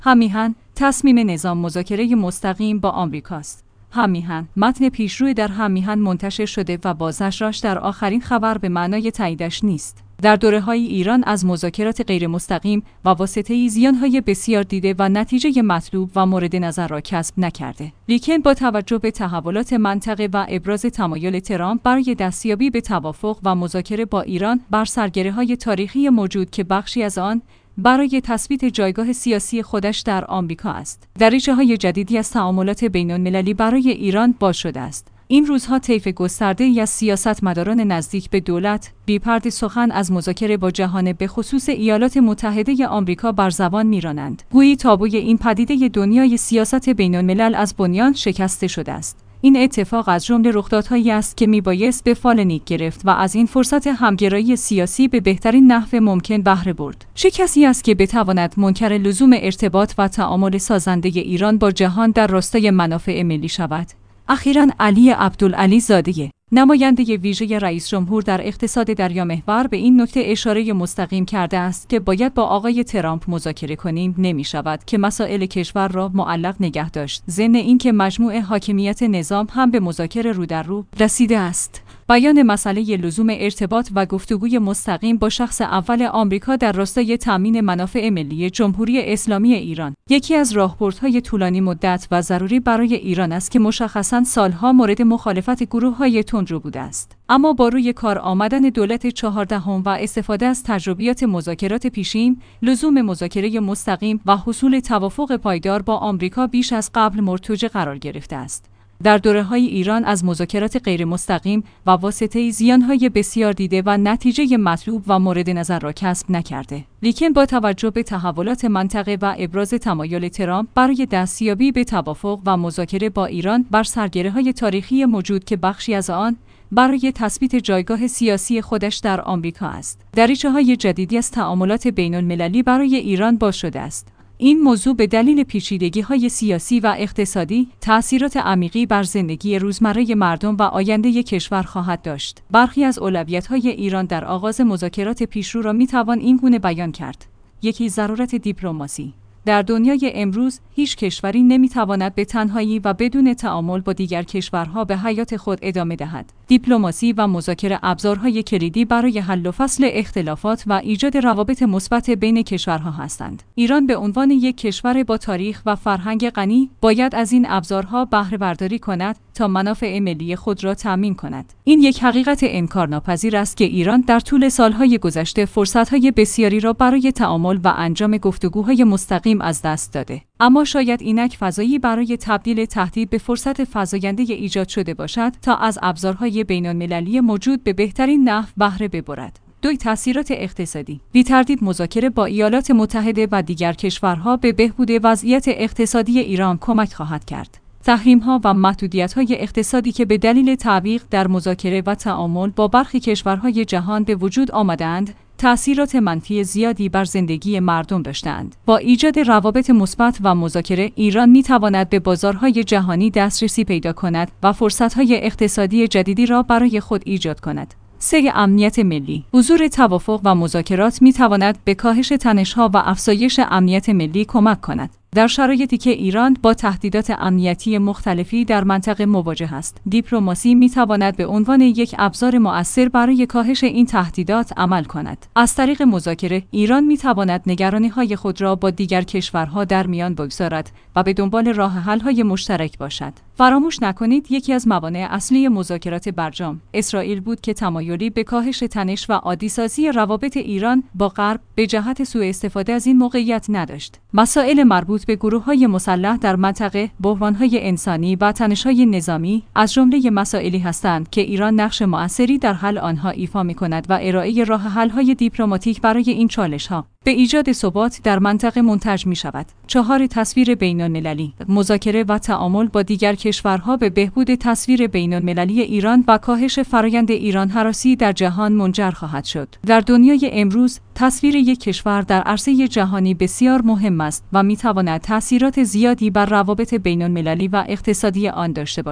هم‌میهن تصمیم نظام مذاکره مستقیم با آمریکاست. هم‌میهن متن پیشروی در هم‌میهن منتشر شده و بازنشرش در آخرین خبر به معنای تاییدش نیست. در دوره‌های ایران از مذاکرات غیر مستقیم و واسطه‌ای زیانهای بسیار دیده و نتیجه مطلوب و مورد نظر را کسب نکرده. لیکن با توجه به تحولات منطقه و ابراز تمایل ترامپ برای دستیابی به توافق و مذاکره با ایران بر سرگیره‌های تاریخی موجود که بخشی از آن برای تثبیت جایگاه سیاسی خودش در آمریکا است، دریچه‌های جدیدی از تعاملات بین‌المللی برای ایران باز شده است. این روزها طیف گسترده‌ای از سیاستمداران نزدیک به دولت بی‌پرده سخن از مذاکره با جهان به خصوص ایالات متحده آمریکا بر زبان می‌رانند. گویی تابوی این پدیده دنیای سیاست بین‌الملل از بنیان شکسته شده است. این اتفاق از جمله رخدادهایی است که میبایست به فال نیک گرفت و از این فرصت همگرایی سیاسی به بهترین نحو ممکن بهره برد. چه کسی است که بتواند منکر لزوم ارتباط و تعامل سازنده ایران با جهان در راستای منافع ملی شود؟ اخیراً علی عبدالعلی زاده، نماینده ویژه رئیس جمهور در اقتصاد دریامحور، به این نکته اشاره مستقیم کرده است که باید با آقای ترامپ مذاکره کنیم، نمی شود که مسائل کشور را معلق نگه داشت، ضمن اینکه مجموع حاکمیت نظام هم به مذاکره رو در رو رسیده است. بیان مسئله لزوم ارتباط و گفتگوی مستقیم با شخص اول آمریکا در راستای تامین منافع ملی جمهوری اسلامی ایران یکی از راهبردهای طولانی مدت و ضروری برای ایران است که مشخصاً سالها مورد مخالفت گروه‌های تندرو بوده است. اما با روی کار آمدن دولت 14 و استفاده از تجربیات مذاکرات پیشین، لزوم مذاکره مستقیم و حصول توافق پایدار با آمریکا بیش از قبل مرتجع قرار گرفته است. در دوره‌های ایران از مذاکرات غیر مستقیم و واسطه‌ای زیانهای بسیار دیده و نتیجه مطلوب و مورد نظر را کسب نکرده. لیکن با توجه به تحولات منطقه و ابراز تمایل ترامپ برای دستیابی به توافق و مذاکره با ایران بر سرگیره‌های تاریخی موجود که بخشی از آن برای تثبیت جایگاه سیاسی خودش در آمریکا است، دریچه‌های جدیدی از تعاملات بین‌المللی برای ایران باز شده است. این موضوع به دلیل پیچیدگی‌های سیاسی و اقتصادی تأثیرات عمیقی بر زندگی روزمره مردم و آینده کشور خواهد داشت. برخی از اولویت‌های ایران در آغاز مذاکرات پیشرو را می‌توان اینگونه بیان کرد: یکی، ضرورت دیپلماسی. در دنیای امروز هیچ کشوری نمی‌تواند به تنهایی و بدون تعامل با دیگر کشورها به حیات خود ادامه دهد. دیپلماسی و مذاکره ابزارهای کلیدی برای حل و فصل اختلافات و ایجاد روابط مثبت بین کشورها هستند. ایران به عنوان یک کشور با تاریخ و فرهنگ غنی باید از این ابزارها بهره برداری کند تا منافع ملی خود را تامین کند. این یک حقیقت انکارناپذیر است که ایران در طول سالهای گذشته فرصت‌های بسیاری را برای تعامل و انجام گفتگوهای مستقیم از دست داده. اما شاید اینک فضایی برای تبدیل تهدید به فرصت فزاینده ایجاد شده باشد تا از ابزارهای بین‌المللی موجود به بهترین نحو بهره ببرد. دوی، تأثیرات اقتصادی. بی تردید مذاکره با ایالات متحده و دیگر کشورها به بهبود وضعیت اقتصادی ایران کمک خواهد کرد. تحریم‌ها و محدودیت‌های اقتصادی که به دلیل تعویق در مذاکره و تعامل با برخی کشورهای جهان به وجود آمدند، تأثیرات منفی زیادی بر زندگی مردم داشتند. با ایجاد روابط مثبت و مذاکره، ایران می‌تواند به بازارهای جهانی دسترسی پیدا کند و فرصت‌های اقتصادی جدیدی را برای خود ایجاد کند. 3. امنیت ملی. حضور توافق و مذاکرات می‌تواند به کاهش تنش‌ها و افزایش امنیت ملی کمک کند. در شرایطی که ایران با تهدیدات امنیتی مختلفی در منطقه مواجه است، دیپلماسی می‌تواند به عنوان یک ابزار مؤثر برای کاهش این تهدیدات عمل کند. از طریق مذاکره، ایران می‌تواند نگرانی‌های خود را با دیگر کشورها در میان بگذارد و به دنبال راه حل‌های مشترک باشد. فراموش نکنید یکی از موانع اصلی مذاکرات برجام اسرائیل بود که تمایلی به کاهش تنش و عادی‌سازی روابط ایران با غرب به جهت سوء استفاده از این موقعیت نداشت. مسائل مربوط به گروه‌های مسلح در منطقه، بحران‌های انسانی و تنش‌های نظامی از جمله مسائلی هستند که ایران نقش مؤثری در حل آنها ایفا می‌کند و ارائه راه حل‌های دیپلماتیک برای این چالش‌ها به ایجاد ثبات در منطقه منتج می‌شود. 4. تصویر بین‌المللی. مذاکره و تعامل با دیگر کشورها به بهبود تصویر بین‌المللی ایران و کاهش فرآیند ایران هراسی در جهان منجر خواهد شد. در دنیای امروز، تصویر یک کشور در عرصه جهانی بسیار مهم است و می‌تواند تأثیرات زیادی بر روابط بین‌المللی و اقتصادی آن داشته باشد.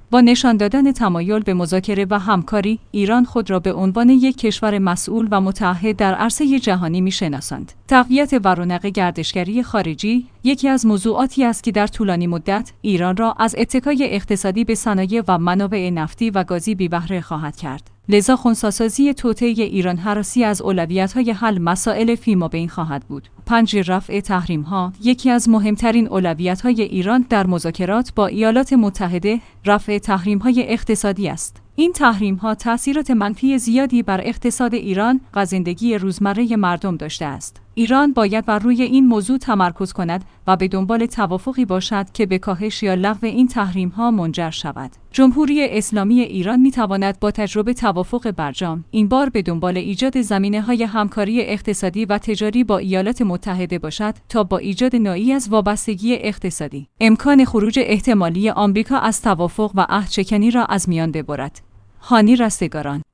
با نشان دادن تمایل به مذاکره و همکاری، ایران خود را به عنوان یک کشور مسئول و متعهد در عرصه جهانی می‌شناساند. تقویت رونق گردشگری خارجی یکی از موضوعاتی است که در طولانی مدت ایران را از اتکای اقتصادی به صنایع و منابع نفتی و گازی بی بهره خواهد کرد. لذا خنثی‌سازی توطئه ایران هراسی از اولویت‌های حل مسائل فیمابین خواهد بود. 5. رفع تحریم‌ها یکی از مهمترین اولویت‌های ایران در مذاکرات با ایالات متحده رفع تحریم‌های اقتصادی است. این تحریم‌ها تأثیرات منفی زیادی بر اقتصاد ایران و زندگی روزمره مردم داشته است. ایران باید بر روی این موضوع تمرکز کند و به دنبال توافقی باشد که به کاهش یا لغو این تحریم‌ها منجر شود. جمهوری اسلامی ایران می‌تواند با تجربه توافق برجام این بار به دنبال ایجاد زمینه‌های همکاری اقتصادی و تجاری با ایالات متحده باشد تا با ایجاد نوعی از وابستگی اقتصادی امکان خروج احتمالی آمریکا از توافق و عهدشکنی را از میان ببرد. هانی رستگاران